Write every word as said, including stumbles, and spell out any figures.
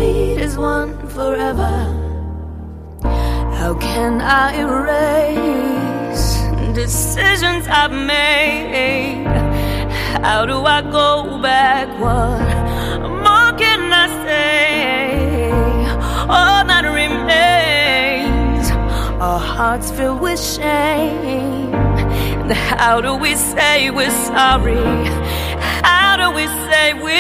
heartbeat is one forever. How can I erase decisions I've made? How do I go back? What more can I say? All that remains are hearts filled with shame. And how do we say we're sorry? How do we say we